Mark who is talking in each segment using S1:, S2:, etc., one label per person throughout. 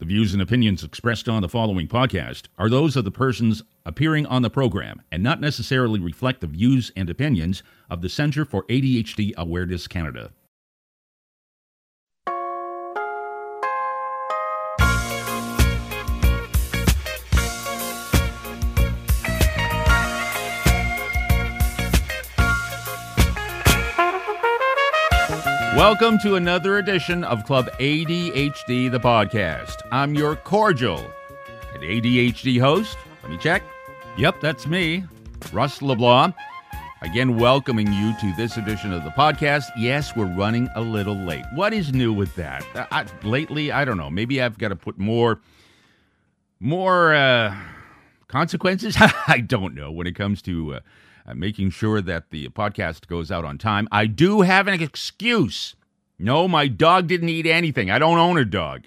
S1: views and opinions expressed on the following podcast are those of the persons appearing on the program and not necessarily reflect the views and opinions of the Centre for ADHD Awareness Canada. Welcome to another edition of Club ADHD, the podcast. I'm your cordial and ADHD host. Let me check. Yep, that's me, Russ LeBlanc. Again, welcoming you to this edition of the podcast. Yes, we're running a little late. What is new with that? Lately, I don't know. Maybe I've got to put more consequences. I don't know when it comes to making sure that the podcast goes out on time. I do have an excuse. No, my dog didn't eat anything. I don't own a dog.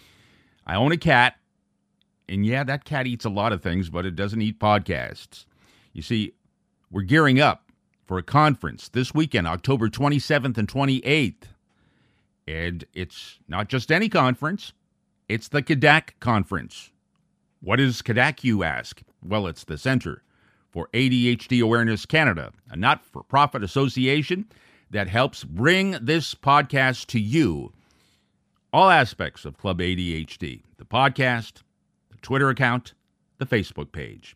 S1: I own a cat. And yeah, that cat eats a lot of things, but it doesn't eat podcasts. You see, we're gearing up for a conference this weekend, October 27th and 28th. And it's not just any conference. It's the CADAC conference. What is CADAC, you ask? Well, it's the Centre for ADHD Awareness Canada, a not-for-profit association that helps bring this podcast to you. All aspects of Club ADHD, the podcast, the Twitter account, the Facebook page.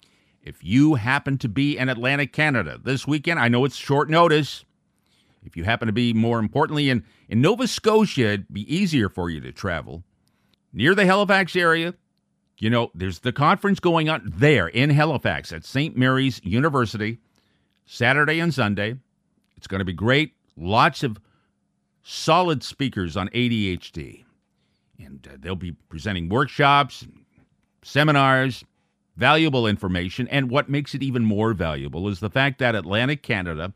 S1: If you happen to be in Atlantic Canada this weekend, I know it's short notice. If you happen to be, more importantly, in Nova Scotia, it'd be easier for you to travel. Near the Halifax area, you know, there's the conference going on there in Halifax at St. Mary's University, Saturday and Sunday. It's going to be great. Lots of solid speakers on ADHD. And they'll be presenting workshops, and seminars, valuable information. And what makes it even more valuable is the fact that Atlantic Canada,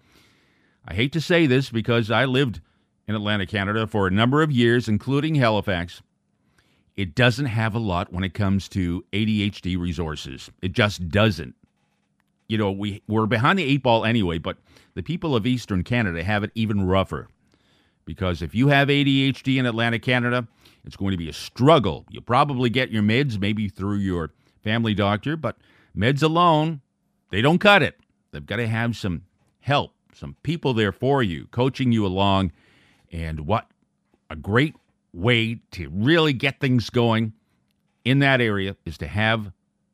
S1: I hate to say this because I lived in Atlantic Canada for a number of years, including Halifax, it doesn't have a lot when it comes to ADHD resources. It just doesn't. You know, we're behind the eight ball anyway, but the people of Eastern Canada have it even rougher. Because if you have ADHD in Atlantic Canada, it's going to be a struggle. You'll probably get your meds, maybe through your family doctor, but meds alone, they don't cut it. They've got to have some help, some people there for you, coaching you along. And what a great way to really get things going in that area is to have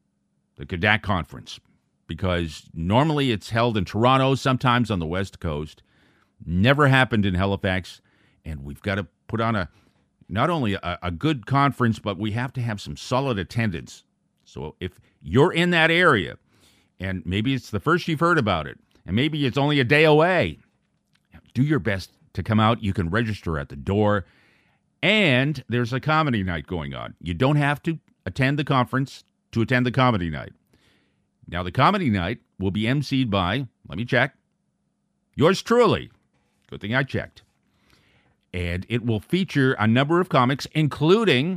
S1: the CADAC conference, because normally it's held in Toronto, sometimes on the West Coast. Never happened in Halifax, and we've got to put on not only a good conference, but we have to have some solid attendance. So if you're in that area, and maybe it's the first you've heard about it, and maybe it's only a day away, do your best to come out. You can register at the door. And there's a comedy night going on. You don't have to attend the conference to attend the comedy night. Now, the comedy night will be emceed by, let me check, yours truly. Good thing I checked. And it will feature a number of comics, including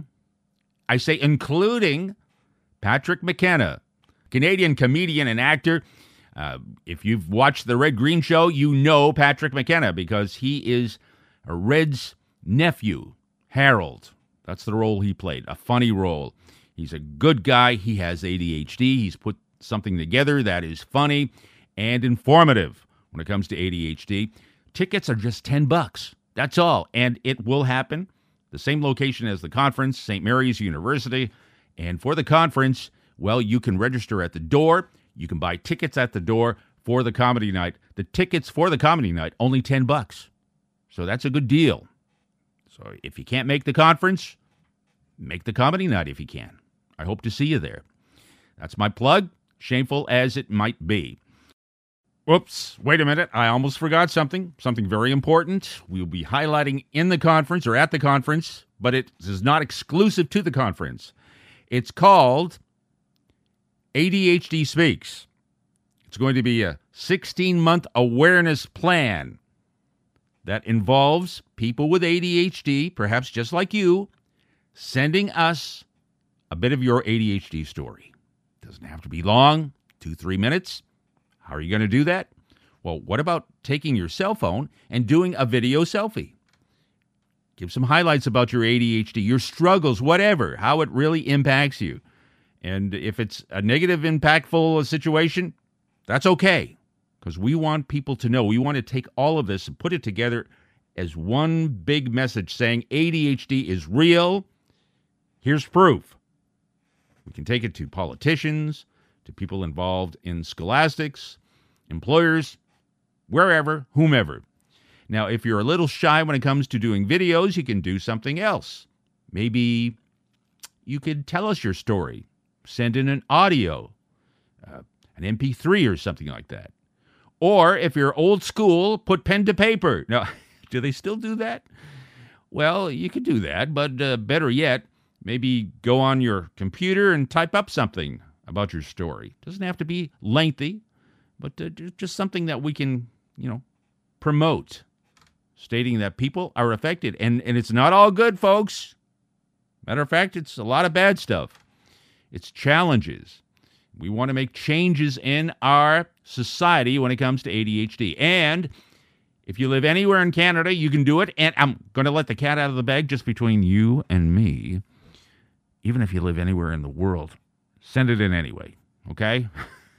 S1: Patrick McKenna, Canadian comedian and actor. If you've watched The Red Green Show, you know Patrick McKenna because he is a Red's nephew. Harold, that's the role he played, a funny role. He's a good guy. He has ADHD. He's put something together that is funny and informative when it comes to ADHD. Tickets are just $10. That's all. And it will happen. The same location as the conference, St. Mary's University. And for the conference, well, you can register at the door. You can buy tickets at the door for the comedy night. The tickets for the comedy night, only $10. So that's a good deal. So if you can't make the conference, make the comedy night if you can. I hope to see you there. That's my plug, shameful as it might be. Whoops, wait a minute. I almost forgot something very important. We'll be highlighting in the conference or at the conference, but it is not exclusive to the conference. It's called ADHD Speaks. It's going to be a 16-month awareness plan that involves people with ADHD, perhaps just like you, sending us a bit of your ADHD story. Doesn't have to be long, 2-3 minutes. How are you going to do that? Well, what about taking your cell phone and doing a video selfie? Give some highlights about your ADHD, your struggles, whatever, how it really impacts you. And if it's a negative, impactful situation, that's okay, because we want people to know. We want to take all of this and put it together as one big message saying ADHD is real. Here's proof. We can take it to politicians, to people involved in scholastics, employers, wherever, whomever. Now, if you're a little shy when it comes to doing videos, you can do something else. Maybe you could tell us your story. Send in an audio, an MP3 or something like that. Or if you're old school, put pen to paper. Now, do they still do that? Well, you could do that, but better yet, maybe go on your computer and type up something about your story. Doesn't have to be lengthy, but just something that we can, promote, stating that people are affected. And it's not all good, folks. Matter of fact, it's a lot of bad stuff. It's challenges. We want to make changes in our society when it comes to ADHD. And if you live anywhere in Canada, you can do it. And I'm going to let the cat out of the bag just between you and me. Even if you live anywhere in the world, send it in anyway, okay?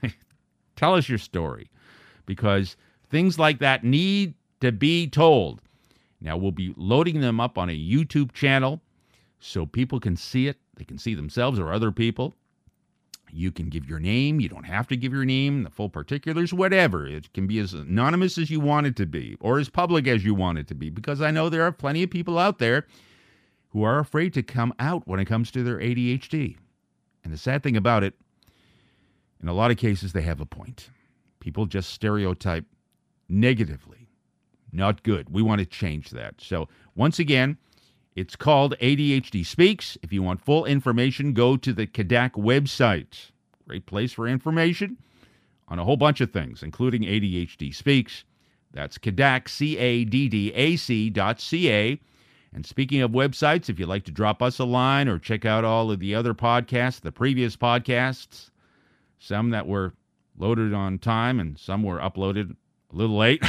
S1: Tell us your story, because things like that need to be told. Now, we'll be loading them up on a YouTube channel so people can see it. They can see themselves or other people. You can give your name. You don't have to give your name, the full particulars, whatever. It can be as anonymous as you want it to be, or as public as you want it to be, because I know there are plenty of people out there who are afraid to come out when it comes to their ADHD. And the sad thing about it, in a lot of cases, they have a point. People just stereotype negatively. Not good. We want to change that. So, once again, it's called ADHD Speaks. If you want full information, go to the KDAC website. Great place for information on a whole bunch of things, including ADHD Speaks. That's KDAC, CADDAC.ca. And speaking of websites, if you'd like to drop us a line or check out all of the other podcasts, the previous podcasts, some that were loaded on time and some were uploaded a little late.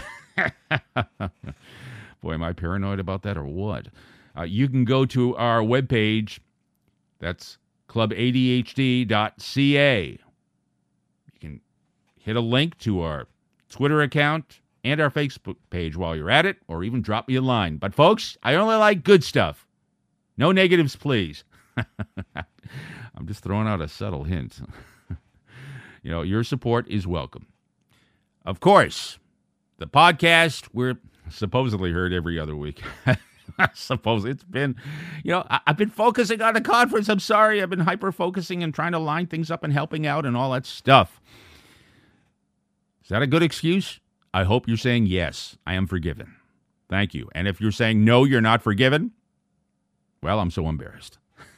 S1: Boy, am I paranoid about that or what? You can go to our webpage. That's clubadhd.ca. You can hit a link to our Twitter account and our Facebook page while you're at it, or even drop me a line. But folks, I only like good stuff. No negatives, please. I'm just throwing out a subtle hint. Your support is welcome. Of course, the podcast, we're supposedly heard every other week. I suppose it's been, I've been focusing on the conference. I'm sorry. I've been hyper-focusing and trying to line things up and helping out and all that stuff. Is that a good excuse? I hope you're saying, yes, I am forgiven. Thank you. And if you're saying, no, you're not forgiven, well, I'm so embarrassed.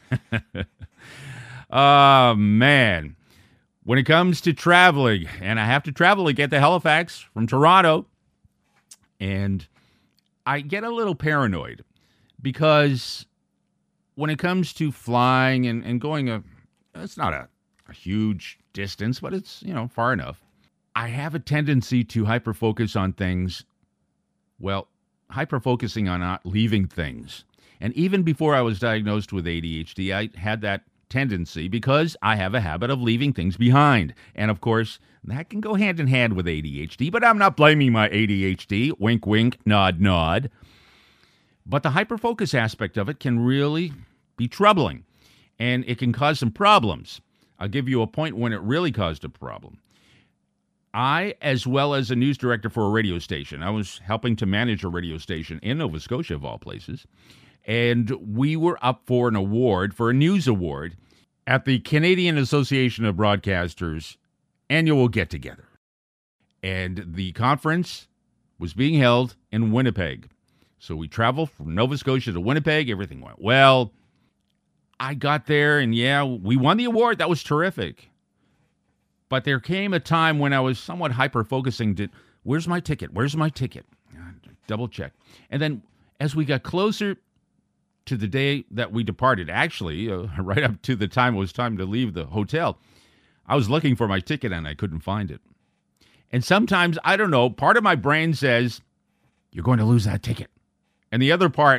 S1: Oh, man. When it comes to traveling, and I have to travel to get to Halifax from Toronto, and I get a little paranoid because when it comes to flying and going, it's not a huge distance, but it's, far enough. I have a tendency to hyper-focus on things, hyper-focusing on not leaving things. And even before I was diagnosed with ADHD, I had that tendency because I have a habit of leaving things behind. And of course, that can go hand in hand with ADHD, but I'm not blaming my ADHD. Wink, wink, nod, nod. But the hyper-focus aspect of it can really be troubling, and it can cause some problems. I'll give you a point when it really caused a problem. I, as well as a news director for a radio station, I was helping to manage a radio station in Nova Scotia, of all places, and we were up for an award, for a news award, at the Canadian Association of Broadcasters annual get-together. And the conference was being held in Winnipeg. So we traveled from Nova Scotia to Winnipeg. Everything went well. I got there, and we won the award. That was terrific. But there came a time when I was somewhat hyper-focusing to, where's my ticket? Where's my ticket? Double check. And then as we got closer to the day that we departed, actually, right up to the time it was time to leave the hotel, I was looking for my ticket and I couldn't find it. And sometimes, I don't know, part of my brain says, you're going to lose that ticket. And the other part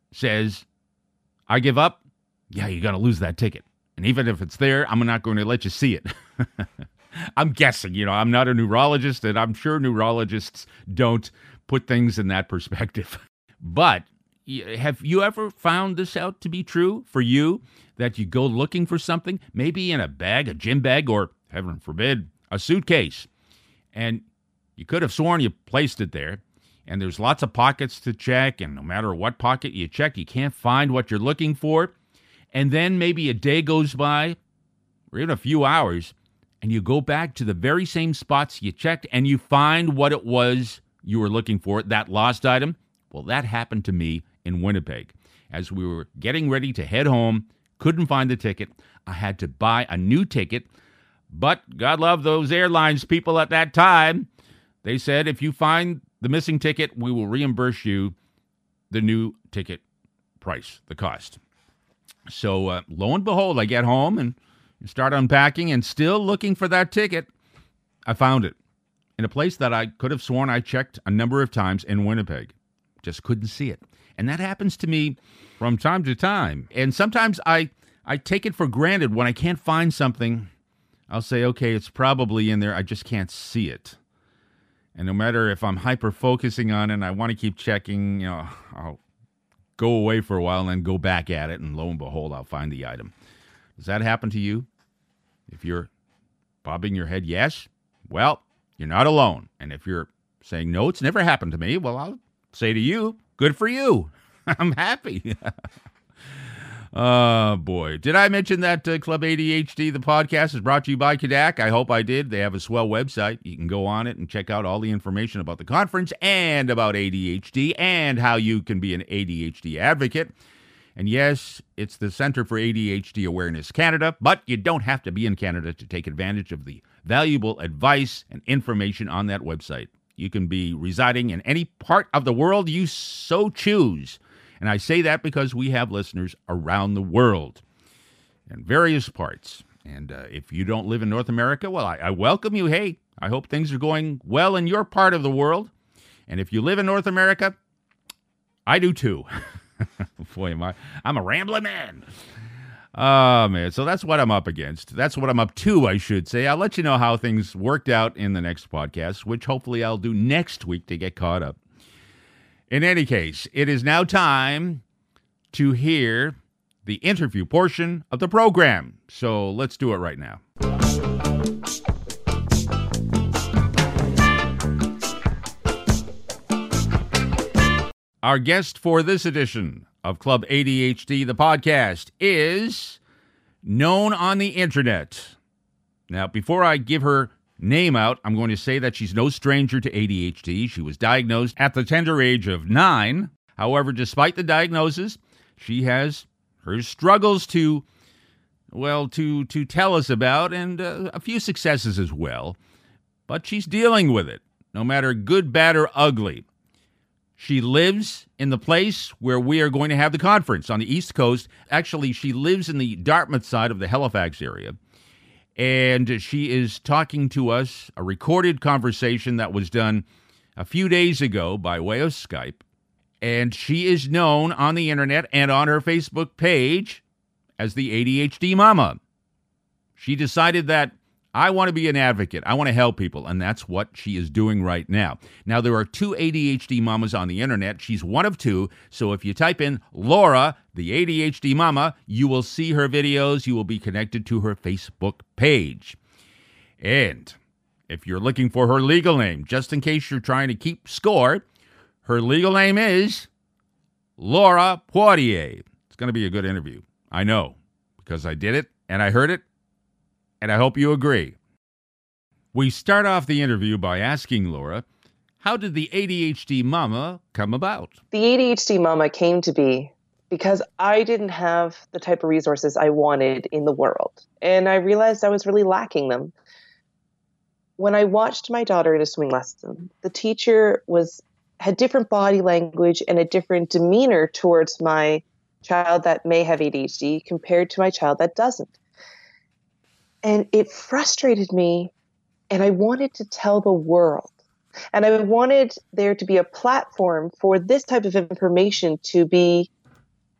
S1: says, I give up, yeah, you're going to lose that ticket. And even if it's there, I'm not going to let you see it. I'm guessing, I'm not a neurologist, and I'm sure neurologists don't put things in that perspective. But have you ever found this out to be true for you, that you go looking for something, maybe in a bag, a gym bag, or, heaven forbid, a suitcase, and you could have sworn you placed it there, and there's lots of pockets to check, and no matter what pocket you check, you can't find what you're looking for, and then maybe a day goes by, or even a few hours, and you go back to the very same spots you checked, and you find what it was you were looking for, that lost item. Well, that happened to me in Winnipeg. As we were getting ready to head home, couldn't find the ticket. I had to buy a new ticket, but God love those airlines people at that time. They said, if you find the missing ticket, we will reimburse you the new ticket price, the cost. So lo and behold, I get home and start unpacking, and still looking for that ticket. I found it in a place that I could have sworn I checked a number of times in Winnipeg. Just couldn't see it. And that happens to me from time to time. And sometimes I take it for granted when I can't find something. I'll say, okay, it's probably in there. I just can't see it. And no matter if I'm hyper-focusing on it and I want to keep checking, I'll go away for a while and then go back at it, and lo and behold, I'll find the item. Does that happen to you? If you're bobbing your head yes, well, you're not alone. And if you're saying no, it's never happened to me, well, I'll say to you, good for you. I'm happy. Oh, boy. Did I mention that Club ADHD, the podcast, is brought to you by Kodak? I hope I did. They have a swell website. You can go on it and check out all the information about the conference and about ADHD and how you can be an ADHD advocate. And yes, it's the Center for ADHD Awareness Canada, but you don't have to be in Canada to take advantage of the valuable advice and information on that website. You can be residing in any part of the world you so choose. And I say that because we have listeners around the world in various parts. And if you don't live in North America, well, I welcome you. Hey, I hope things are going well in your part of the world. And if you live in North America, I do too. Boy, I'm a rambling man. Oh, man. So that's what I'm up against. That's what I'm up to, I should say. I'll let you know how things worked out in the next podcast, which hopefully I'll do next week to get caught up. In any case, it is now time to hear the interview portion of the program. So let's do it right now. Our guest for this edition of Club ADHD, the podcast, is known on the internet. Now, before I give her name out, I'm going to say that she's no stranger to ADHD. She was diagnosed at the tender age of 9. However, despite the diagnosis, she has her struggles to tell us about, and a few successes as well. But she's dealing with it, no matter good, bad, or ugly. She lives in the place where we are going to have the conference on the East Coast. Actually, she lives in the Dartmouth side of the Halifax area. And she is talking to us, a recorded conversation that was done a few days ago by way of Skype. And she is known on the internet and on her Facebook page as the ADHD Mama. She decided that I want to be an advocate. I want to help people, and that's what she is doing right now. Now, there are 2 ADHD mamas on the internet. She's one of 2, so if you type in Laura, the ADHD Mama, you will see her videos. You will be connected to her Facebook page. And if you're looking for her legal name, just in case you're trying to keep score, her legal name is Laura Poitier. It's going to be a good interview. I know, because I did it, and I heard it, and I hope you agree. We start off the interview by asking Laura, how did the ADHD Mama come about?
S2: The ADHD Mama came to be because I didn't have the type of resources I wanted in the world, and I realized I was really lacking them. When I watched my daughter in a swimming lesson, the teacher had different body language and a different demeanor towards my child that may have ADHD compared to my child that doesn't. And it frustrated me, and I wanted to tell the world. And I wanted there to be a platform for this type of information to be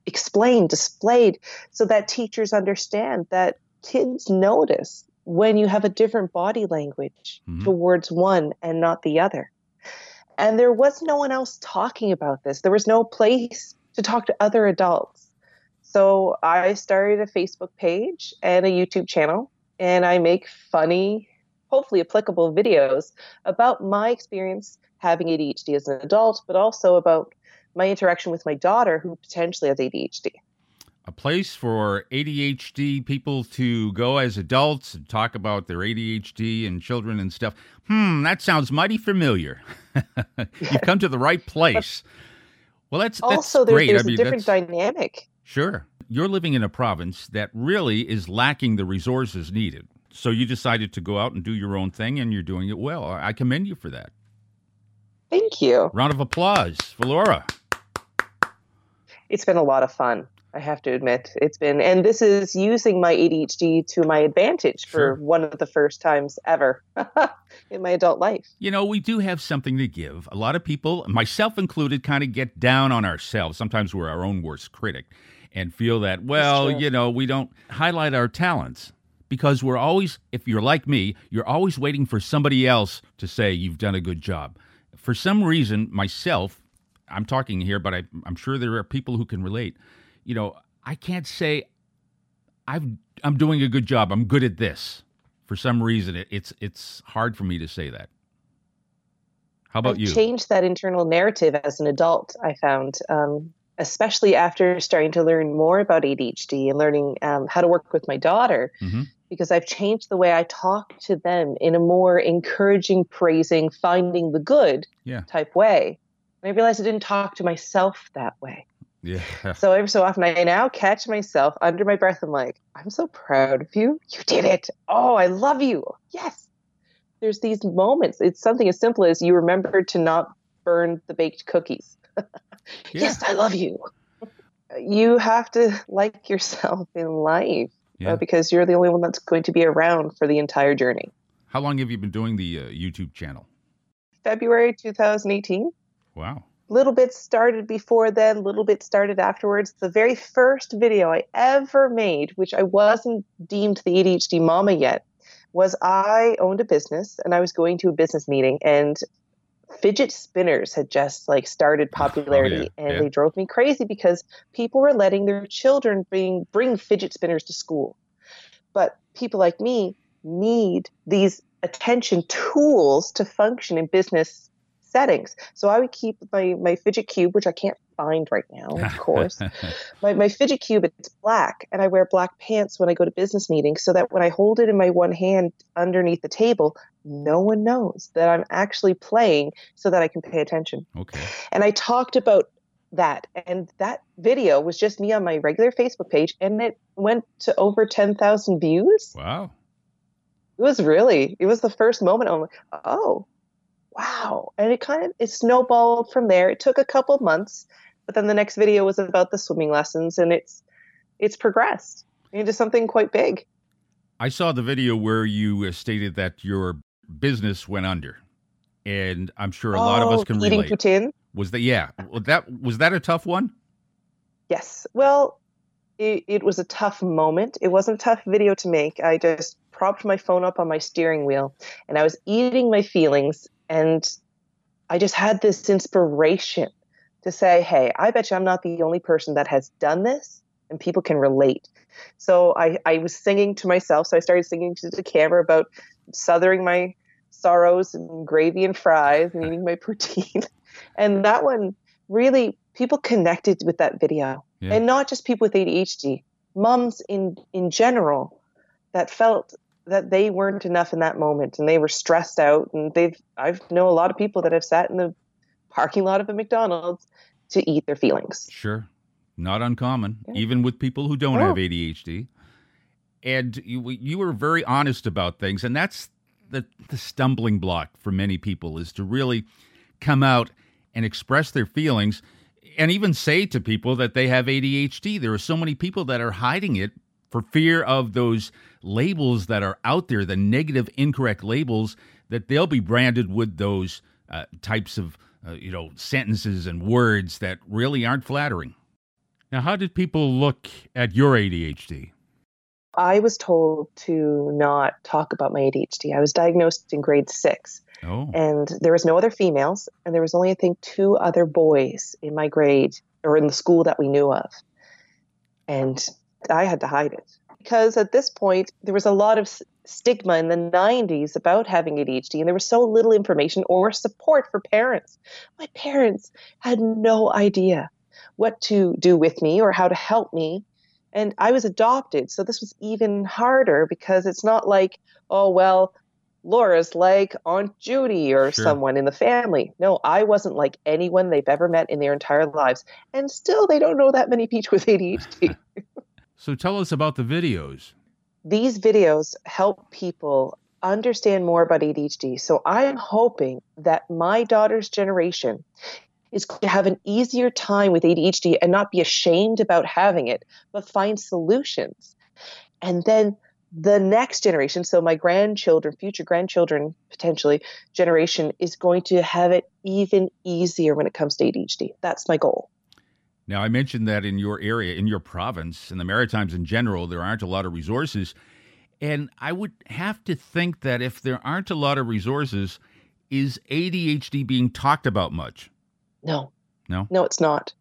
S2: explained, displayed, so that teachers understand that kids notice when you have a different body language towards one and not the other. And there was no one else talking about this. There was no place to talk to other adults. So I started a Facebook page and a YouTube channel, and I make funny, hopefully applicable videos about my experience having ADHD as an adult, but also about my interaction with my daughter who potentially has ADHD.
S1: A place for ADHD people to go as adults and talk about their ADHD and children and stuff. That sounds mighty familiar. You've come to the right place. Well, that's
S2: also
S1: great.
S2: There's a different dynamic.
S1: Sure. You're living in a province that really is lacking the resources needed. So you decided to go out and do your own thing, and you're doing it well. I commend you for that.
S2: Thank you.
S1: Round of applause for Laura.
S2: It's been a lot of fun, I have to admit. And this is using my ADHD to my advantage for one of the first times ever in my adult life.
S1: You know, we do have something to give. A lot of people, myself included, kind of get down on ourselves. Sometimes we're our own worst critic and feel that, well, you know, we don't highlight our talents because we're always, if you're like me, you're always waiting for somebody else to say you've done a good job. For some reason, myself, I'm talking here, but I'm sure there are people who can relate. You know, I can't say I'm doing a good job. I'm good at this. For some reason, it's hard for me to say that. How about you?
S2: I've changed that internal narrative as an adult, I found, especially after starting to learn more about ADHD and learning how to work with my daughter, because I've changed the way I talk to them in a more encouraging, praising, finding the good type way. And I realized I didn't talk to myself that way.
S1: Yeah.
S2: So every so often I now catch myself under my breath. I'm like, I'm so proud of you. You did it. Oh, I love you. Yes. There's these moments. It's something as simple as you remembered to not burn the baked cookies. Yes, I love you. You have to like yourself in life because you're the only one that's going to be around for the entire journey.
S1: How long have you been doing the YouTube channel?
S2: February 2018.
S1: Wow.
S2: Little bit started before then, little bit started afterwards. The very first video I ever made, which I wasn't deemed the ADHD mama yet, was I owned a business and I was going to a business meeting and fidget spinners had just started popularity and they drove me crazy because people were letting their children bring fidget spinners to school. But people like me need these attention tools to function in business settings. So I would keep my fidget cube, which I can't find right now, of course. my fidget cube, it's black, and I wear black pants when I go to business meetings so that when I hold it in my one hand underneath the table, no one knows that I'm actually playing so that I can pay attention.
S1: Okay.
S2: And I talked about that, and that video was just me on my regular Facebook page, and it went to over 10,000 views.
S1: Wow.
S2: It was the first moment I'm like, oh, wow. And it snowballed from there. It took a couple months, but then the next video was about the swimming lessons, and it's progressed into something quite big.
S1: I saw the video where you stated that your business went under, and I'm sure a lot of us can relate.
S2: Eating poutine?
S1: Was that a tough one?
S2: Yes. Well, it was a tough moment. It wasn't a tough video to make. I just propped my phone up on my steering wheel, and I was eating my feelings. And I just had this inspiration to say, hey, I bet you I'm not the only person that has done this and people can relate. So I was singing to myself. So I started singing to the camera about southering my sorrows and gravy and fries and eating my poutine. And that one really, people connected with that video. Yeah. And not just people with ADHD, moms in general that felt that they weren't enough in that moment and they were stressed out. And I know a lot of people that have sat in the parking lot of a McDonald's to eat their feelings.
S1: Sure. Not uncommon, even with people who don't have ADHD. And you were very honest about things. And that's the stumbling block for many people, is to really come out and express their feelings and even say to people that they have ADHD. There are so many people that are hiding it for fear of those labels that are out there, the negative, incorrect labels, that they'll be branded with those types of sentences and words that really aren't flattering. Now, how did people look at your ADHD?
S2: I was told to not talk about my ADHD. I was diagnosed in grade 6,
S1: Oh,
S2: and there was no other females, and there was only, I think, 2 other boys in my grade or in the school that we knew of. And I had to hide it because at this point, there was a lot of stigma in the 90s about having ADHD, and there was so little information or support for parents. My parents had no idea what to do with me or how to help me. And I was adopted, so this was even harder because it's not like, oh, well, Laura's like Aunt Judy or
S1: sure.
S2: someone in the family. No, I wasn't like anyone they've ever met in their entire lives. And still, they don't know that many people with ADHD.
S1: So tell us about the videos.
S2: These videos help people understand more about ADHD. So I'm hoping that my daughter's generation is going to have an easier time with ADHD and not be ashamed about having it, but find solutions. And then the next generation, so my grandchildren, future grandchildren, potentially, generation is going to have it even easier when it comes to ADHD. That's my goal.
S1: Now, I mentioned that in your area, in your province, in the Maritimes in general, there aren't a lot of resources. And I would have to think that if there aren't a lot of resources, is ADHD being talked about much?
S2: No.
S1: No?
S2: No, it's not.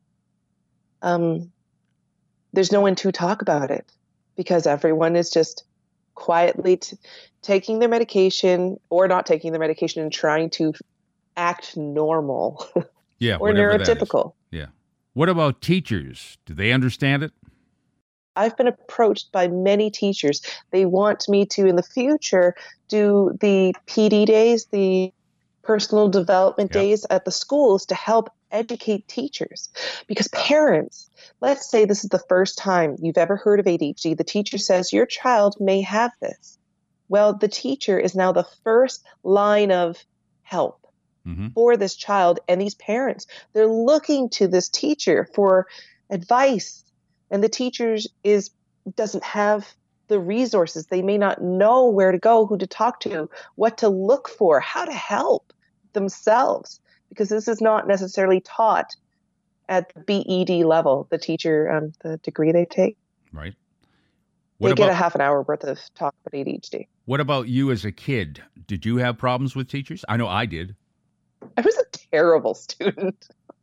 S2: There's no one to talk about it because everyone is just quietly taking their medication or not taking their medication and trying to act normal
S1: Yeah,
S2: or
S1: whatever that is.
S2: neurotypical.
S1: Yeah. What about teachers? Do they understand it?
S2: I've been approached by many teachers. They want me to, in the future, do the PD days, the personal development
S1: Yep.
S2: days at the schools to help educate teachers. Because parents, let's say this is the first time you've ever heard of ADHD. The teacher says your child may have this. Well, the teacher is now the first line of help for this child and these parents. They're looking to this teacher for advice. And the teacher doesn't have the resources. They may not know where to go, who to talk to, what to look for, how to help themselves, because this is not necessarily taught at the BED level, the teacher, the degree they take.
S1: Right.
S2: They get a half an hour worth of talk about ADHD.
S1: What about you as a kid? Did you have problems with teachers? I know I did.
S2: I was a terrible student.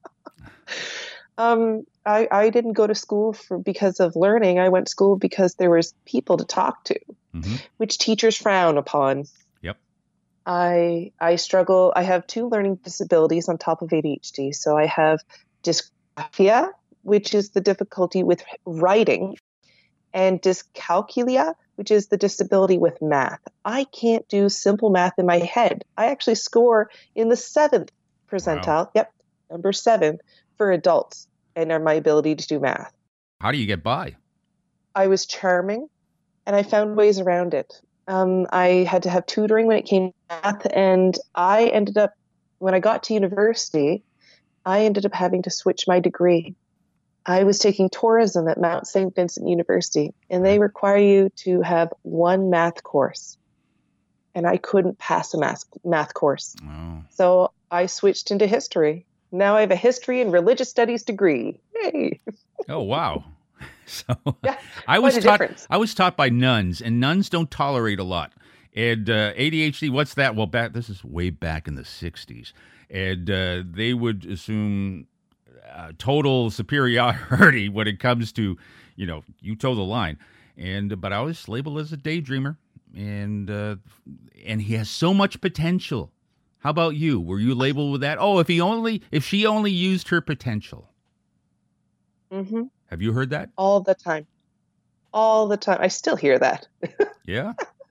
S2: I didn't go to school because of learning. I went to school because there was people to talk to, which teachers frown upon.
S1: Yep.
S2: I struggle. I have 2 learning disabilities on top of ADHD. So I have dysgraphia, which is the difficulty with writing, and dyscalculia, which is the disability with math. I can't do simple math in my head. I actually score in the 7th percentile.
S1: Wow.
S2: Yep, number 7 for adults, and my ability to do math.
S1: How do you get by?
S2: I was charming, and I found ways around it. I had to have tutoring when it came to math, and I ended up, when I got to university, I ended up having to switch my degree. I was taking tourism at Mount St. Vincent University, and they require you to have 1 math course, and I couldn't pass a math course.
S1: Oh.
S2: So I switched into history. Now I have a history and religious studies degree. Yay!
S1: Oh, wow. So
S2: Yeah,
S1: I
S2: difference.
S1: was taught by nuns, and nuns don't tolerate a lot. And ADHD, what's that? Well, this is way back in the 60s. And they would assume total superiority when it comes to, you toe the line. But I was labeled as a daydreamer, and he has so much potential. How about you? Were you labeled with that? Oh, if she only used her potential.
S2: Mm-hmm.
S1: Have you heard that?
S2: All the time. All the time. I still hear that.
S1: Yeah.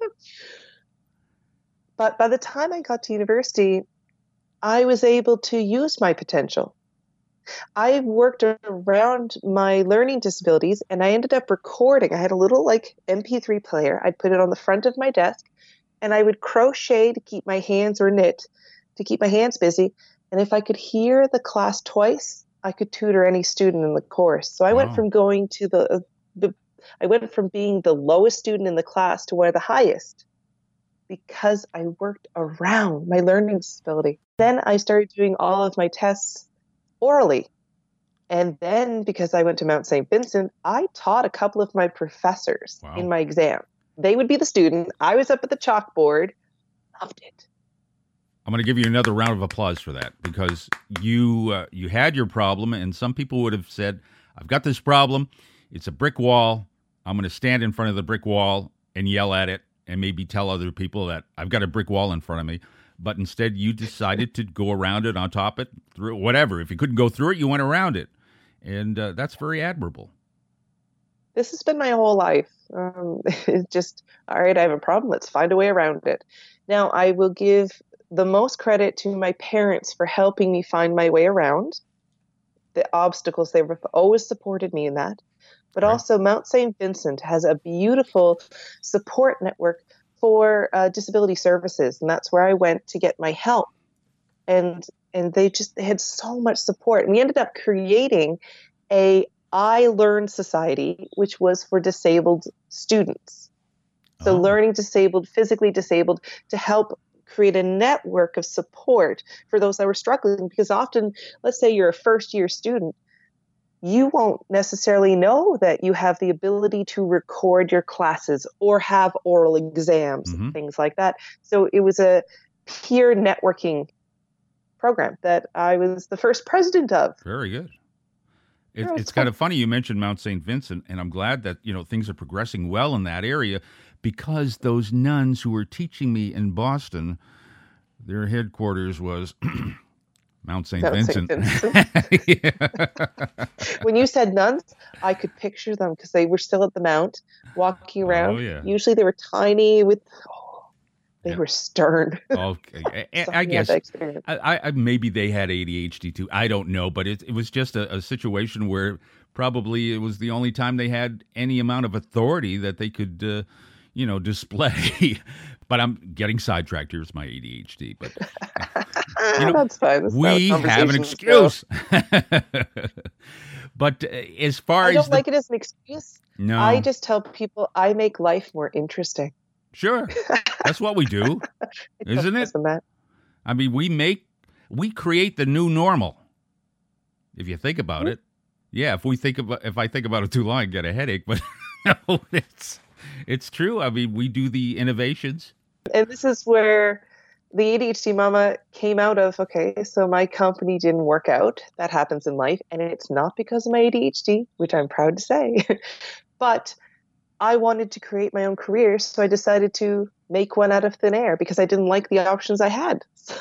S2: But by the time I got to university, I was able to use my potential. I worked around my learning disabilities, and I ended up recording. I had a little MP3 player. I'd put it on the front of my desk, and I would crochet to keep my hands, or knit to keep my hands busy. And if I could hear the class twice, I could tutor any student in the course. So I went from going to I went from being the lowest student in the class to one of the highest, because I worked around my learning disability. Then I started doing all of my tests orally. And then because I went to Mount St. Vincent, I taught a couple of my professors in
S1: Wow.
S2: my exam. They would be the student. I was up at the chalkboard. Loved it.
S1: I'm going to give you another round of applause for that, because you had your problem, and some people would have said, I've got this problem. It's a brick wall. I'm going to stand in front of the brick wall and yell at it and maybe tell other people that I've got a brick wall in front of me. But instead, you decided to go around it, on top it, through whatever. If you couldn't go through it, you went around it. And that's very admirable.
S2: This has been my whole life. It's just, all right, I have a problem. Let's find a way around it. Now, I will give the most credit to my parents for helping me find my way around the obstacles. They have always supported me in that. But
S1: Right.
S2: also, Mount St. Vincent has a beautiful support network for disability services. And that's where I went to get my help. And they had so much support. And we ended up creating a I Learn Society, which was for disabled students. So
S1: Oh.
S2: learning disabled, physically disabled, to help create a network of support for those that were struggling. Because often, let's say you're a first-year student, you won't necessarily know that you have the ability to record your classes or have oral exams,
S1: Mhm.
S2: things like that. So it was a peer networking program that I was the first president of.
S1: Very good.
S2: Yeah,
S1: It's kind of funny you mentioned Mount St. Vincent, and I'm glad that things are progressing well in that area, because those nuns who were teaching me in Boston, their headquarters was Mount St.
S2: Mount St.
S1: Vincent. Yeah.
S2: When you said nuns, I could picture them because they were still at the Mount, walking around.
S1: Oh, yeah.
S2: Usually they were tiny they
S1: Yeah.
S2: were stern.
S1: Okay,
S2: So
S1: I
S2: had
S1: guess
S2: that experience.
S1: I maybe they had ADHD too. I don't know, but it was just a situation where probably it was the only time they had any amount of authority that they could, display. But I'm getting sidetracked. Here's my ADHD. But
S2: That's fine. That's
S1: we
S2: how
S1: have an
S2: conversations go.
S1: excuse. But as far
S2: I
S1: as
S2: don't like it as an excuse.
S1: no,
S2: I just tell people I make life more interesting.
S1: sure, that's what we do, isn't it?
S2: Isn't that?
S1: I mean, we create the new normal. If you think about it, yeah. If I think about it too long, I get a headache. But no, it's true. I mean, we do the innovations.
S2: And this is where the ADHD mama came out of, okay, so my company didn't work out. That happens in life. And it's not because of my ADHD, which I'm proud to say. But I wanted to create my own career. So I decided to make one out of thin air because I didn't like the options I had. So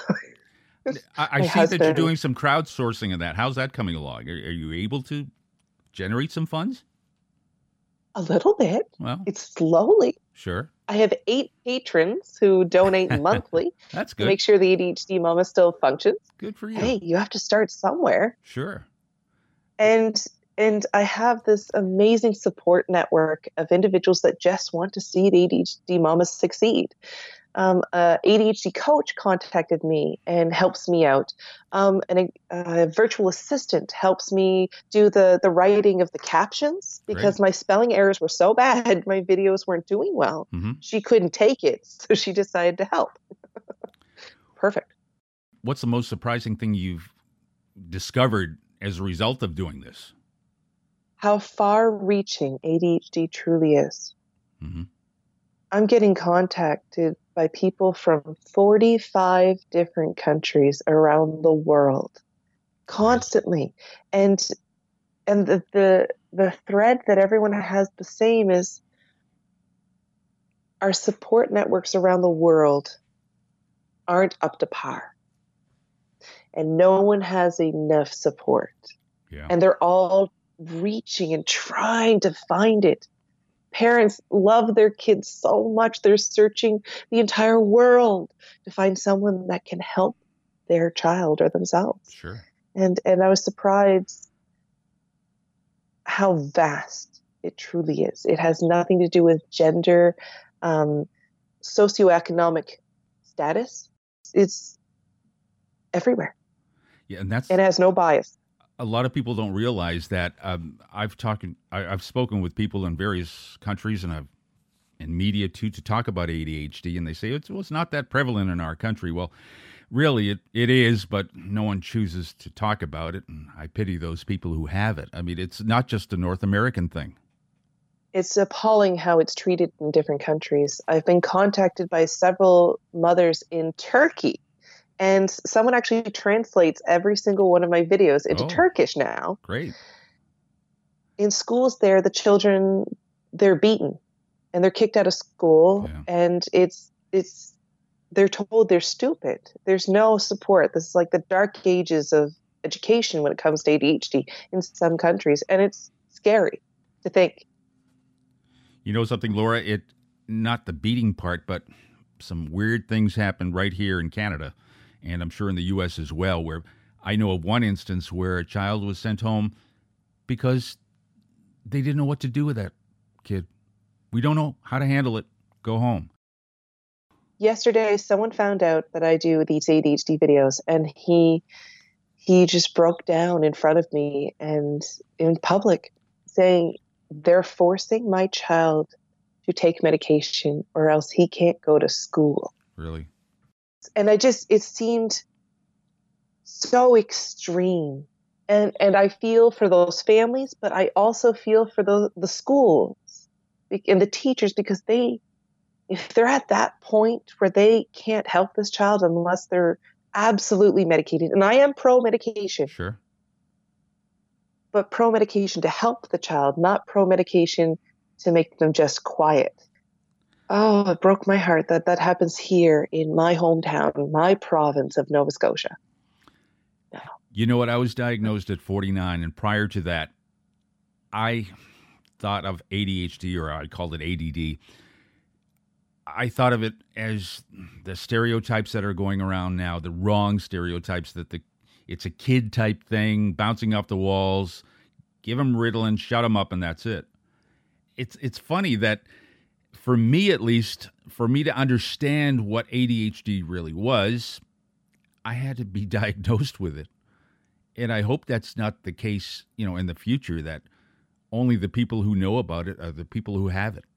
S1: I
S2: My
S1: see that you're
S2: husband-
S1: doing some crowdsourcing of that. How's that coming along? Are you able to generate some funds?
S2: a little bit.
S1: Well,
S2: It's slowly.
S1: sure.
S2: I have 8 patrons who donate monthly
S1: That's
S2: to
S1: good.
S2: make sure the ADHD mama still functions.
S1: Good for you.
S2: Hey, you have to start somewhere.
S1: Sure.
S2: And I have this amazing support network of individuals that just want to see the ADHD mama succeed. A ADHD coach contacted me and helps me out. And a virtual assistant helps me do the writing of the captions because my spelling errors were so bad, my videos weren't doing well.
S1: hmm
S2: She couldn't take it, so she decided to help. Perfect.
S1: What's the most surprising thing you've discovered as a result of doing this?
S2: How far-reaching ADHD truly is.
S1: hmm
S2: I'm getting contacted by people from 45 different countries around the world constantly. And the thread that everyone has the same is our support networks around the world aren't up to par. And no one has enough support.
S1: Yeah.
S2: And they're all reaching and trying to find it. Parents love their kids so much, they're searching the entire world to find someone that can help their child or themselves.
S1: Sure.
S2: And I was surprised how vast it truly is. It has nothing to do with gender, socioeconomic status. It's everywhere.
S1: Yeah, and that's
S2: It has no bias.
S1: a lot of people don't realize that. I've spoken with people in various countries, and I've in media too, to talk about ADHD, and they say it's not that prevalent in our country. Well, Really, it is, but no one chooses to talk about it, and I pity those people who have it. I mean, it's not just a North American thing.
S2: It's appalling how it's treated in different countries. I've been contacted by several mothers in Turkey, and someone actually translates every single one of my videos into Turkish now.
S1: Great.
S2: In schools there, the children, they're beaten and they're kicked out of school, and they're told they're stupid. There's no support. This is like the dark ages of education when it comes to ADHD in some countries, and it's scary to think.
S1: You know something, Laura? Not the beating part, but some weird things happen right here in Canada, and I'm sure in the U.S. as well, where I know of one instance where a child was sent home because they didn't know what to do with that kid. We don't know how to handle it. Go home.
S2: Yesterday, someone found out that I do these ADHD videos, and he just broke down in front of me and in public saying they're forcing my child to take medication or else he can't go to school.
S1: Really?
S2: And it seemed so extreme. And I feel for those families, but I also feel for the schools and the teachers, because if they're at that point where they can't help this child unless they're absolutely medicated, and I am pro-medication.
S1: Sure.
S2: But pro-medication to help the child, not pro-medication to make them just quiet. Oh, it broke my heart that happens here in my hometown, my province of Nova Scotia. No.
S1: You know what? I was diagnosed at 49, and prior to that, I thought of ADHD, or I called it ADD. I thought of it as the stereotypes that are going around now, the wrong stereotypes, that it's a kid type thing, bouncing off the walls, give them Ritalin, shut them up, and that's it. It's funny that, for me at least, for me to understand what ADHD really was, I had to be diagnosed with it. And I hope that's not the case, in the future, that only the people who know about it are the people who have it.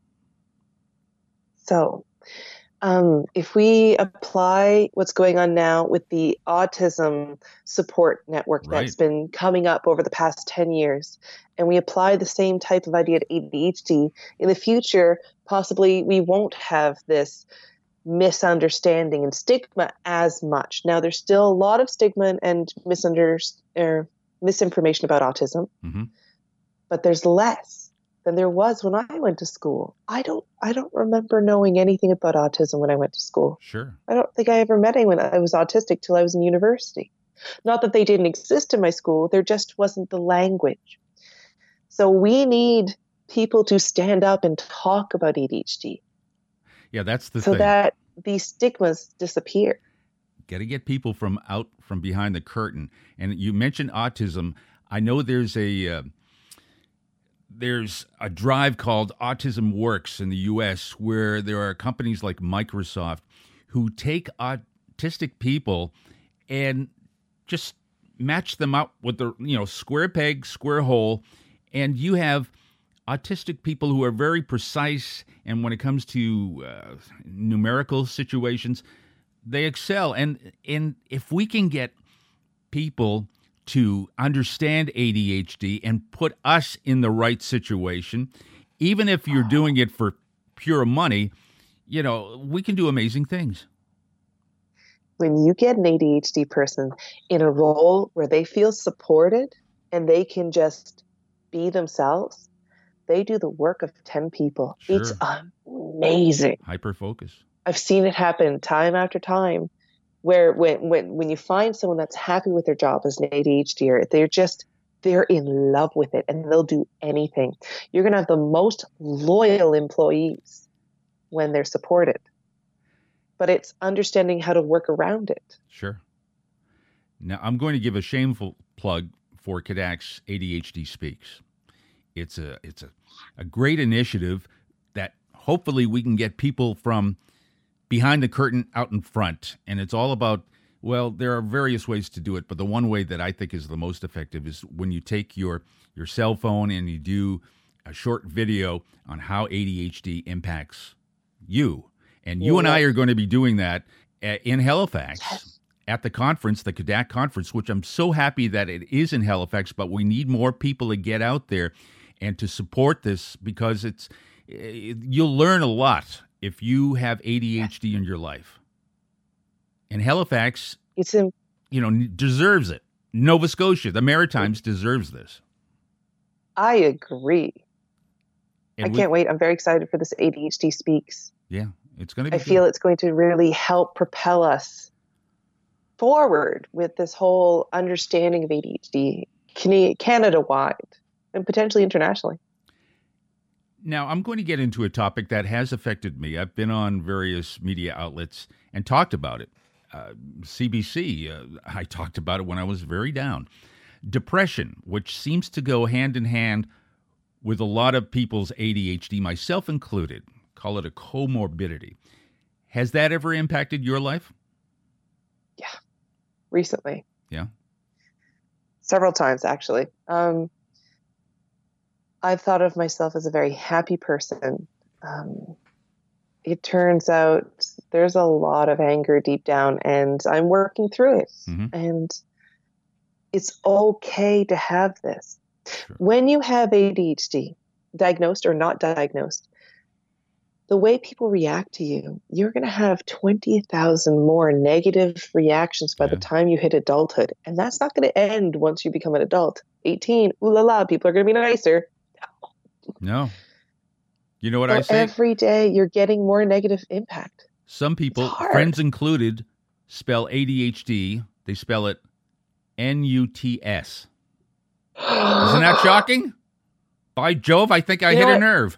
S2: So, if we apply what's going on now with the autism support network that's been coming up over the past 10 years, and we apply the same type of idea to ADHD, in the future, possibly we won't have this misunderstanding and stigma as much. Now, there's still a lot of stigma and misinformation about autism, but there's less than there was when I went to school. I don't remember knowing anything about autism when I went to school.
S1: Sure.
S2: I don't think I ever met anyone that was autistic till I was in university. Not that they didn't exist in my school, there just wasn't the language. So we need people to stand up and talk about ADHD.
S1: Yeah, that's the thing.
S2: So that these stigmas disappear.
S1: Got to get people from behind the curtain. And you mentioned autism. I know there's a drive called Autism Works in the U.S. where there are companies like Microsoft who take autistic people and just match them up with the square peg, square hole, and you have autistic people who are very precise, and when it comes to numerical situations, they excel. And if we can get people to understand ADHD and put us in the right situation, even if you're doing it for pure money, we can do amazing things.
S2: When you get an ADHD person in a role where they feel supported and they can just be themselves, they do the work of 10 people. Sure. It's amazing.
S1: Hyper-focus.
S2: I've seen it happen time after time, where when you find someone that's happy with their job as an ADHDer, they're in love with it and they'll do anything. You're going to have the most loyal employees when they're supported. But it's understanding how to work around it.
S1: Sure. Now, I'm going to give a shameful plug for Kedak's ADHD Speaks. It's a great initiative that hopefully we can get people from behind the curtain out in front. And it's all about, well, there are various ways to do it, but the one way that I think is the most effective is when you take your cell phone and you do a short video on how ADHD impacts you. And you and I are going to be doing that. in Halifax.
S2: Yes.
S1: At the conference, the CADAC conference, which I'm so happy that it is in Halifax, but we need more people to get out there and to support this, because you'll learn a lot if you have ADHD in your life. And Halifax, deserves it. Nova Scotia, the Maritimes deserves this.
S2: I agree.
S1: And
S2: I can't wait. I'm very excited for this ADHD Speaks.
S1: Yeah, it's going to be
S2: I feel it's going to really help propel us forward with this whole understanding of ADHD Canada-wide and potentially internationally.
S1: Now, I'm going to get into a topic that has affected me. I've been on various media outlets and talked about it. CBC, I talked about it when I was very down. Depression, which seems to go hand in hand with a lot of people's ADHD, myself included. Call it a comorbidity. Has that ever impacted your life?
S2: Yeah, recently.
S1: Yeah?
S2: Several times, actually. I've thought of myself as a very happy person. It turns out there's a lot of anger deep down, and I'm working through it.
S1: Mm-hmm.
S2: And it's okay to have this.
S1: Sure.
S2: When you have ADHD, diagnosed or not diagnosed, the way people react to you, you're going to have 20,000 more negative reactions by the time you hit adulthood. And that's not going to end once you become an adult. 18, ooh la la, people are going to be nicer.
S1: No. You know what I say?
S2: Every day you're getting more negative impact.
S1: Some people, friends included, spell ADHD. They spell it Nuts. Isn't that shocking? By Jove, I think I hit a nerve.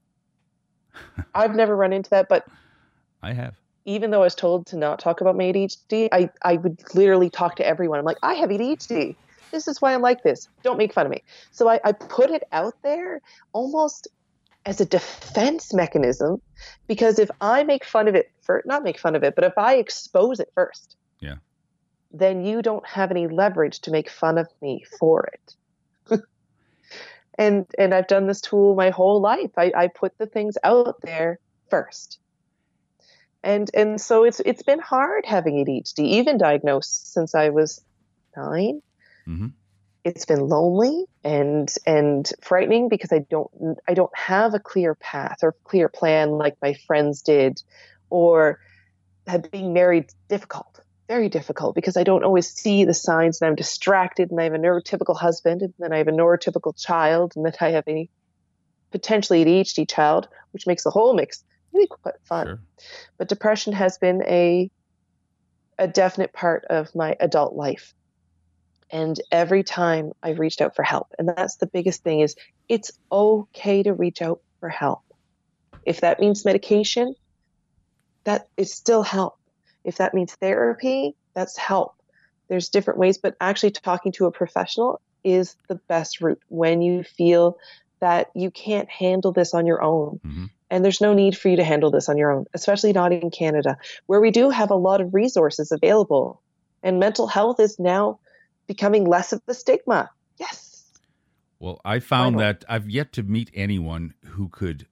S2: I've never run into that, but
S1: I have.
S2: Even though I was told to not talk about my ADHD, I would literally talk to everyone. I'm like, I have ADHD. This is why I'm like this. Don't make fun of me. So I put it out there almost as a defense mechanism, because if I make fun of it, not make fun of it, but if I expose it first, then you don't have any leverage to make fun of me for it. And I've done this tool my whole life. I put the things out there first. And so it's been hard having ADHD, even diagnosed since I was 9.
S1: Mm-hmm.
S2: It's been lonely and frightening because I don't have a clear path or clear plan like my friends did, or being married difficult, very difficult, because I don't always see the signs, and I'm distracted, and I have a neurotypical husband, and then I have a neurotypical child, and then I have a potentially ADHD child, which makes the whole mix really quite fun.
S1: Sure.
S2: But depression has been a definite part of my adult life. And every time I've reached out for help, and that's the biggest thing, is it's okay to reach out for help. If that means medication, that is still help. If that means therapy, that's help. There's different ways, but actually talking to a professional is the best route when you feel that you can't handle this on your own.
S1: Mm-hmm.
S2: And there's no need for you to handle this on your own, especially not in Canada, where we do have a lot of resources available. And mental health is now becoming less of a stigma. Yes.
S1: Well, I found that I've yet to meet anyone who could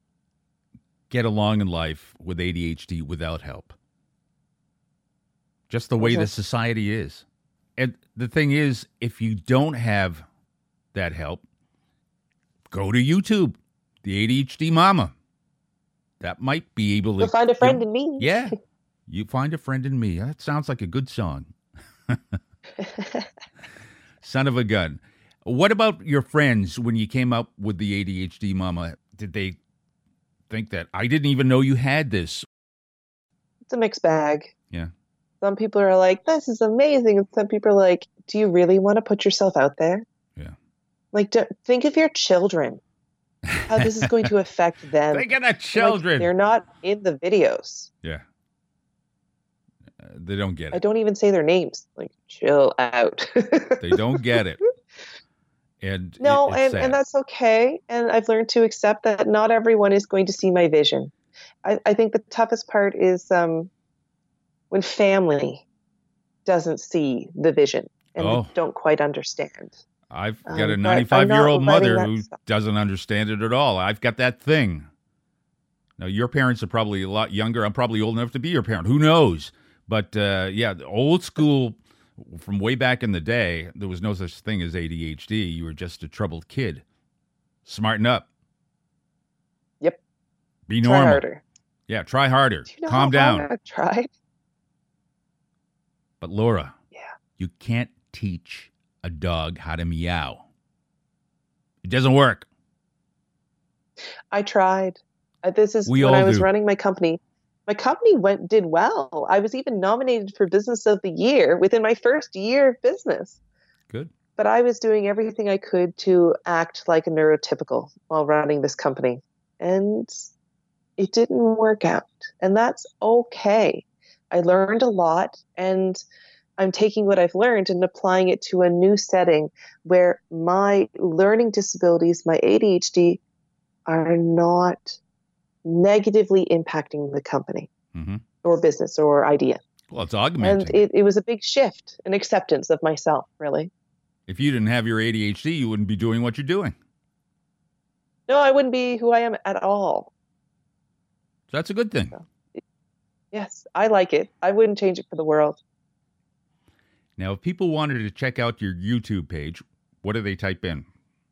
S1: get along in life with ADHD without help. Just the way the society is. And the thing is, if you don't have that help, go to YouTube, the ADHD Mama. That might be able to...
S2: You'll find a friend in me.
S1: Yeah. You find a friend in me. That sounds like a good song. Son of a gun. What about your friends when you came up with the ADHD Mama? Did they think that I didn't even know you had this?
S2: It's a mixed bag.
S1: Yeah.
S2: Some people are like, this is amazing. And some people are like, do you really want to put yourself out there?
S1: Yeah.
S2: Like, think of your children, how this is going to affect them.
S1: Think of the children.
S2: Like, they're not in the videos.
S1: Yeah. They don't get it.
S2: I don't even say their names. Like, chill out.
S1: They don't get it. And
S2: no,
S1: it's
S2: and that's okay. And I've learned to accept that not everyone is going to see my vision. I think the toughest part is when family doesn't see the vision and they don't quite understand.
S1: I've got a 95-year-old mother who doesn't understand it at all. I've got that thing. Now, your parents are probably a lot younger. I'm probably old enough to be your parent. Who knows? But yeah, the old school from way back in the day, there was no such thing as ADHD. You were just a troubled kid. Smarten up.
S2: Yep.
S1: Be
S2: Try
S1: normal.
S2: harder.
S1: Yeah, try harder.
S2: Do you know
S1: Calm
S2: how
S1: down.
S2: hard I've tried?
S1: But Laura,
S2: Yeah.
S1: you can't teach a dog how to meow. It doesn't work.
S2: I tried. This is
S1: We
S2: when
S1: all
S2: I was
S1: do.
S2: running my company. My company did well. I was even nominated for Business of the Year within my first year of business.
S1: Good.
S2: But I was doing everything I could to act like a neurotypical while running this company. And it didn't work out. And that's okay. I learned a lot, and I'm taking what I've learned and applying it to a new setting where my learning disabilities, my ADHD, are not negatively impacting the company
S1: Mm-hmm.
S2: or business or idea.
S1: Well, it's
S2: And
S1: augmenting.
S2: it was a big shift, an acceptance of myself, really.
S1: If you didn't have your ADHD, you wouldn't be doing what you're doing.
S2: No, I wouldn't be who I am at all.
S1: So that's a good thing.
S2: Yes, I like it. I wouldn't change it for the world.
S1: Now, if people wanted to check out your YouTube page, what do they type in?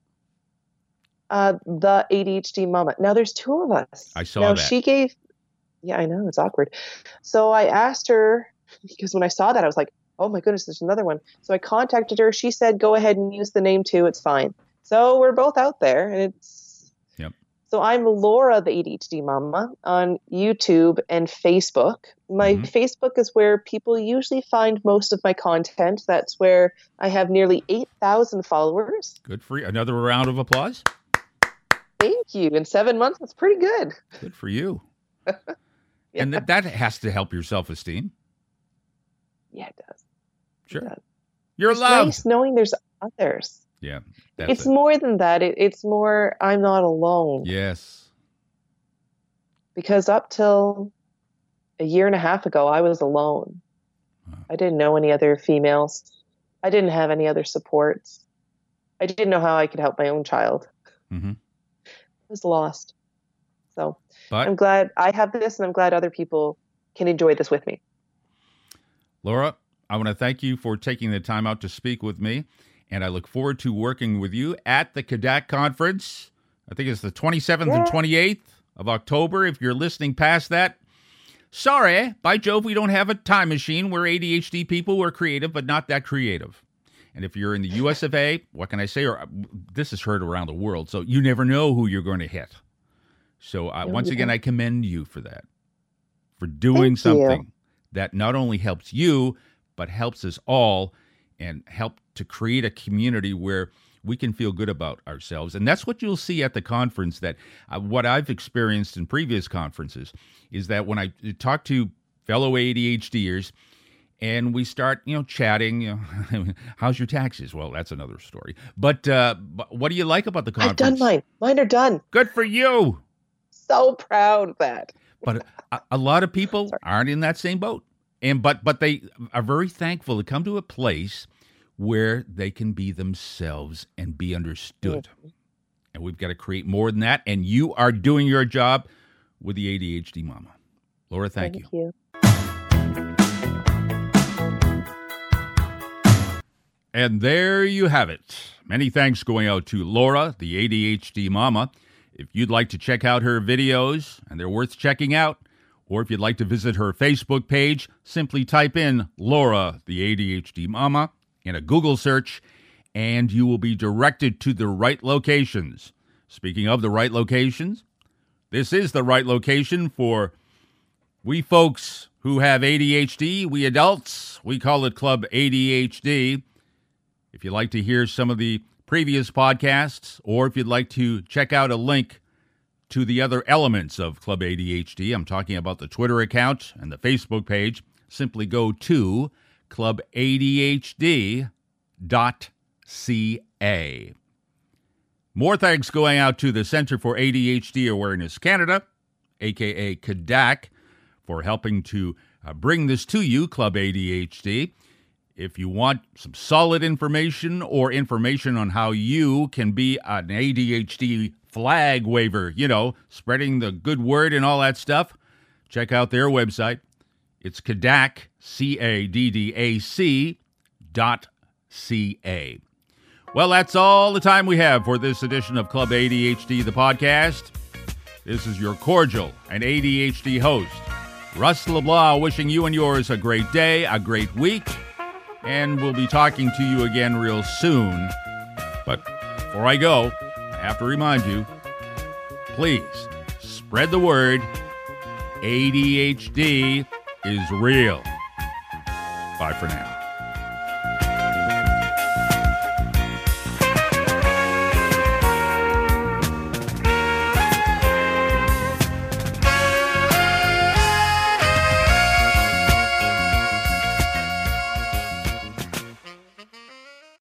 S2: The ADHD mama. Now there's two of us.
S1: I saw
S2: now,
S1: that.
S2: Yeah, I know, it's awkward. So I asked her, because when I saw that, I was like, oh my goodness, there's another one. So I contacted her. She said, go ahead and use the name too. It's fine. So we're both out there, and
S1: Yep.
S2: So I'm Laura, the ADHD mama, on YouTube and Facebook. My Facebook is where people usually find most of my content. That's where I have nearly 8,000 followers.
S1: Good for you. Another round of applause.
S2: Thank you. In 7 months, that's pretty good.
S1: Good for you.
S2: Yeah.
S1: And that has to help your self-esteem.
S2: Yeah, it does.
S1: Sure.
S2: It does.
S1: You're
S2: It's
S1: loved.
S2: nice knowing there's others.
S1: Yeah.
S2: It's more than that. It's more I'm not alone.
S1: Yes.
S2: Because up till a year and a half ago, I was alone.
S1: Wow.
S2: I didn't know any other females. I didn't have any other supports. I didn't know how I could help my own child.
S1: Mm-hmm.
S2: I was lost. So
S1: But
S2: I'm glad I have this, and I'm glad other people can enjoy this with me.
S1: Laura, I want to thank you for taking the time out to speak with me, and I look forward to working with you at the CADAC conference. I think it's the 27th and 28th of October. If you're listening past that, sorry, by Jove, we don't have a time machine. We're ADHD people. We're creative, but not that creative. And if you're in the US of A, what can I say? This is heard around the world, so you never know who you're going to hit. So once again, I commend you for that, for doing something that not only helps you, but helps us all and help to create a community where we can feel good about ourselves. And that's what you'll see at the conference, that what I've experienced in previous conferences is that when I talk to fellow ADHDers and we start, chatting, how's your taxes? Well, that's another story. But what do you like about the conference?
S2: I've done mine. Mine are done.
S1: Good for you.
S2: So proud of that.
S1: But a lot of people aren't in that same boat. But they are very thankful to come to a place where they can be themselves and be understood. Mm-hmm. And we've got to create more than that. And you are doing your job with the ADHD Mama. Laura, thank you. And there you have it. Many thanks going out to Laura, the ADHD Mama. If you'd like to check out her videos, and they're worth checking out, or if you'd like to visit her Facebook page, simply type in Laura, the ADHD Mama, in a Google search, and you will be directed to the right locations. Speaking of the right locations, this is the right location for we folks who have ADHD, we adults. We call it Club ADHD. If you'd like to hear some of the previous podcasts, or if you'd like to check out a link to the other elements of Club ADHD, I'm talking about the Twitter account and the Facebook page, simply go to clubadhd.ca. More thanks going out to the Center for ADHD Awareness Canada, a.k.a. CADAC, for helping to bring this to you, Club ADHD. If you want some solid information or information on how you can be an ADHD flag waver, spreading the good word and all that stuff, check out their website. It's CADDAC, CADDAC.ca. Well, that's all the time we have for this edition of Club ADHD, the podcast. This is your cordial and ADHD host, Russ LeBlanc, wishing you and yours a great day, a great week, and we'll be talking to you again real soon. But before I go, I have to remind you, please spread the word. ADHD is real. Bye for now.